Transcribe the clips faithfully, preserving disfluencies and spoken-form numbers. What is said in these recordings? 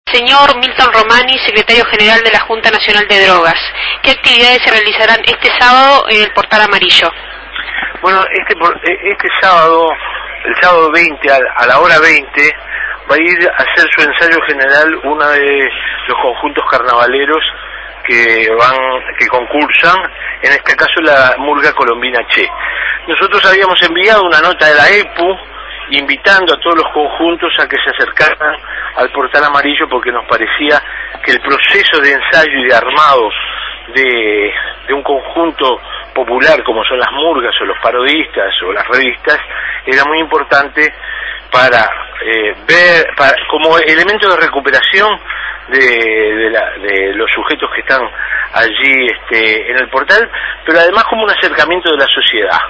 Señor Milton Romani, secretario general de la Junta Nacional de Drogas, ¿qué actividades se realizarán este sábado en el Portal Amarillo? Bueno, este, este sábado, el sábado veinte, a la hora veinte, va a ir a hacer su ensayo general uno de los conjuntos carnavaleros que van, que concursan, en este caso la Murga Colombina Che. Nosotros habíamos enviado una nota de la E P U invitando a todos los conjuntos a que se acercaran al Portal Amarillo porque nos parecía que el proceso de ensayo y de armado de, de un conjunto popular como son las murgas o los parodistas o las revistas era muy importante para eh, ver, para, como elemento de recuperación de, de, la, de los sujetos que están allí este, en el portal, pero además como un acercamiento de la sociedad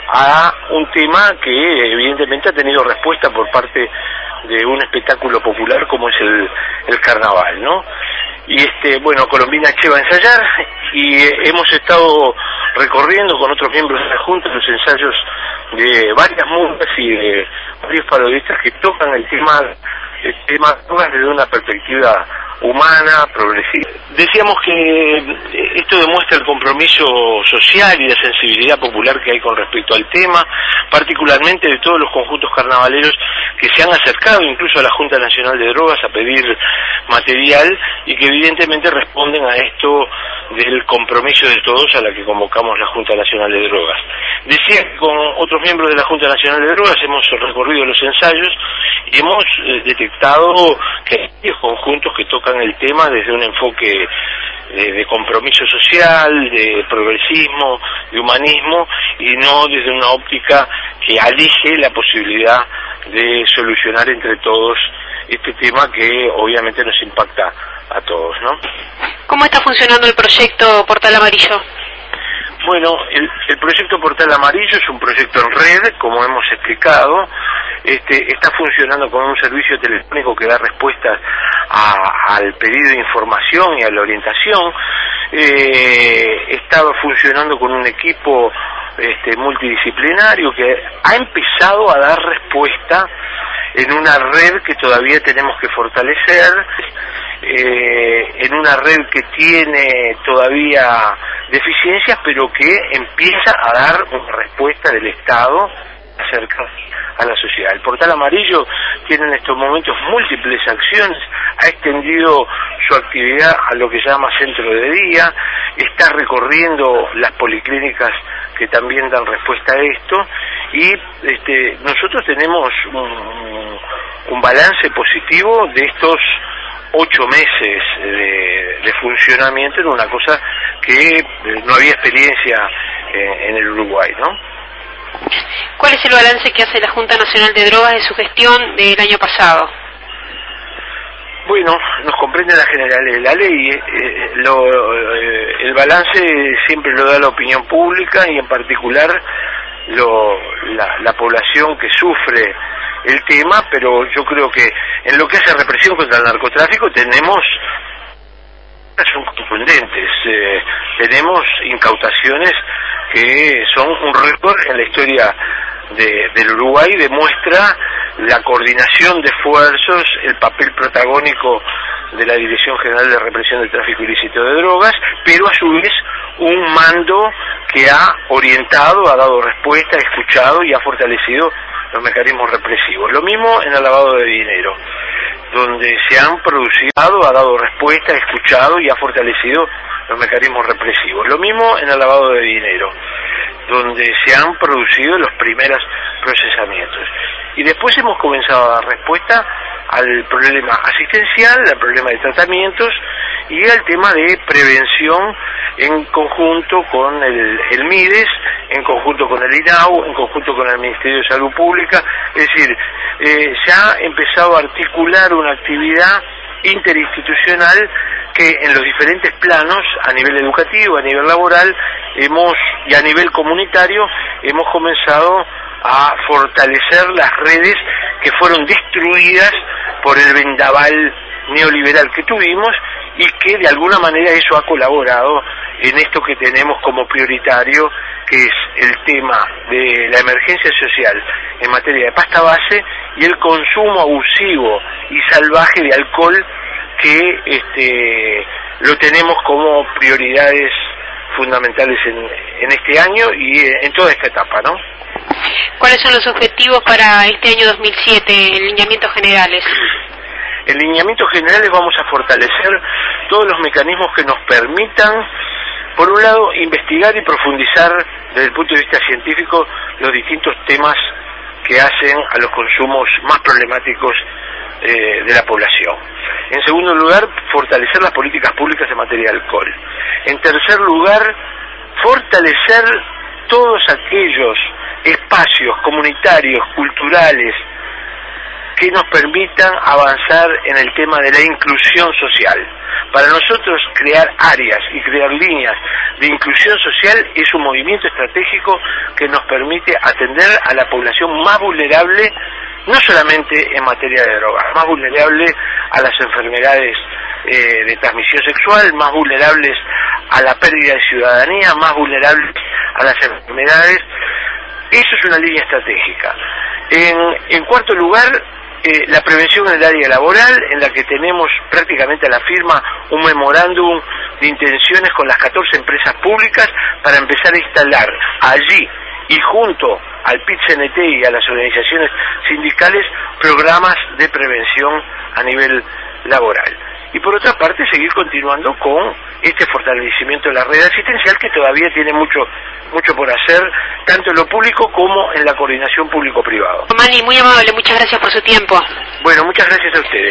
a un tema que evidentemente ha tenido respuesta por parte de un espectáculo popular como es el, el carnaval, ¿no? Y este, bueno, Colombina Che va a ensayar y eh, hemos estado recorriendo con otros miembros de la Junta los ensayos de varias murgas y de varios parodistas que tocan el tema, el tema desde una perspectiva humana, progresiva. Decíamos que esto demuestra el compromiso social y la sensibilidad popular que hay con respecto al tema, particularmente de todos los conjuntos carnavaleros que se han acercado incluso a la Junta Nacional de Drogas a pedir material y que evidentemente responden a esto del compromiso de todos a la que convocamos la Junta Nacional de Drogas. Decía que con otros miembros de la Junta Nacional de Drogas hemos recorrido los ensayos y hemos eh, detectado que hay varios conjuntos que tocan el tema desde un enfoque de, de compromiso social, de progresismo, de humanismo y no desde una óptica que aleje la posibilidad de solucionar entre todos este tema que obviamente nos impacta a todos, ¿no? ¿Cómo está funcionando el proyecto Portal Amarillo? Bueno, el, el proyecto Portal Amarillo es un proyecto en red, como hemos explicado. Este, está funcionando con un servicio telefónico que da respuestas a, al pedido de información y a la orientación. Eh, estaba funcionando con un equipo este, multidisciplinario que ha empezado a dar respuesta en una red que todavía tenemos que fortalecer, eh, en una red que tiene todavía deficiencias, pero que empieza a dar una respuesta del Estado acerca a la sociedad. El Portal Amarillo tiene en estos momentos múltiples acciones, ha extendido su actividad a lo que se llama centro de día, está recorriendo las policlínicas que también dan respuesta a esto y este, nosotros tenemos un, un balance positivo de estos ocho meses de, de funcionamiento en una cosa que no había experiencia en, en el Uruguay, ¿no? ¿Cuál es el balance que hace la Junta Nacional de Drogas de su gestión del año pasado? Bueno, nos comprende la generalidad de la ley. Eh, lo, eh, el balance siempre lo da la opinión pública y en particular lo, la, la población que sufre el tema, pero yo creo que en lo que hace a represión contra el narcotráfico tenemos son contundentes, eh, tenemos incautaciones que son un récord en la historia de, del Uruguay, demuestra la coordinación de esfuerzos, el papel protagónico de la Dirección General de Represión del Tráfico Ilícito de Drogas, pero a su vez un mando que ha orientado, ha dado respuesta, ha escuchado y ha fortalecido los mecanismos represivos. Lo mismo en el lavado de dinero, donde se han producido, ha dado respuesta, ha escuchado y ha fortalecido los mecanismos represivos. Lo mismo en el lavado de dinero, donde se han producido los primeros procesamientos. Y después hemos comenzado a dar respuesta al problema asistencial, al problema de tratamientos y al tema de prevención en conjunto con el, el MIDES, en conjunto con el INAU, en conjunto con el Ministerio de Salud Pública. Es decir, eh, se ha empezado a articular una actividad interinstitucional que en los diferentes planos, a nivel educativo, a nivel laboral, hemos y a nivel comunitario, hemos comenzado a fortalecer las redes que fueron destruidas por el vendaval neoliberal que tuvimos y que de alguna manera eso ha colaborado en esto que tenemos como prioritario, que es el tema de la emergencia social en materia de pasta base y el consumo abusivo y salvaje de alcohol que este, lo tenemos como prioridades fundamentales en, en este año y en toda esta etapa, ¿no? ¿Cuáles son los objetivos para este año dos mil siete, en lineamientos generales? En lineamientos generales vamos a fortalecer todos los mecanismos que nos permitan, por un lado, investigar y profundizar desde el punto de vista científico los distintos temas que hacen a los consumos más problemáticos eh, de la población. En segundo lugar, fortalecer las políticas públicas en materia de alcohol. En tercer lugar, fortalecer todos aquellos espacios comunitarios, culturales, que nos permitan avanzar en el tema de la inclusión social. Para nosotros, crear áreas y crear líneas de inclusión social es un movimiento estratégico que nos permite atender a la población más vulnerable, no solamente en materia de drogas, más vulnerable a las enfermedades eh, de transmisión sexual, más vulnerables a la pérdida de ciudadanía, más vulnerables a las enfermedades. Eso es una línea estratégica. En, en cuarto lugar, Eh, la prevención en el área laboral, en la que tenemos prácticamente a la firma un memorándum de intenciones con las catorce empresas públicas para empezar a instalar allí y junto al P I T C N T y a las organizaciones sindicales programas de prevención a nivel laboral. Y por otra parte, seguir continuando con este fortalecimiento de la red asistencial, que todavía tiene mucho mucho por hacer, tanto en lo público como en la coordinación público-privado. Mani, muy amable, muchas gracias por su tiempo. Bueno, muchas gracias a ustedes.